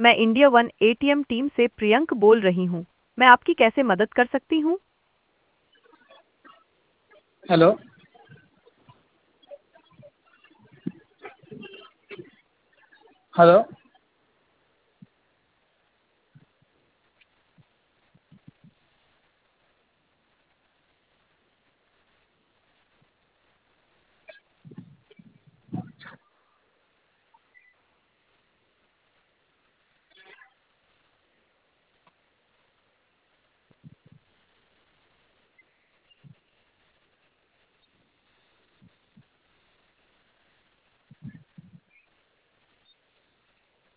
मैं India one ATM team से प्रियंक बोल रही हूँ। मैं आपकी कैसे मदद कर सकती हूँ? हेलो। हेलो।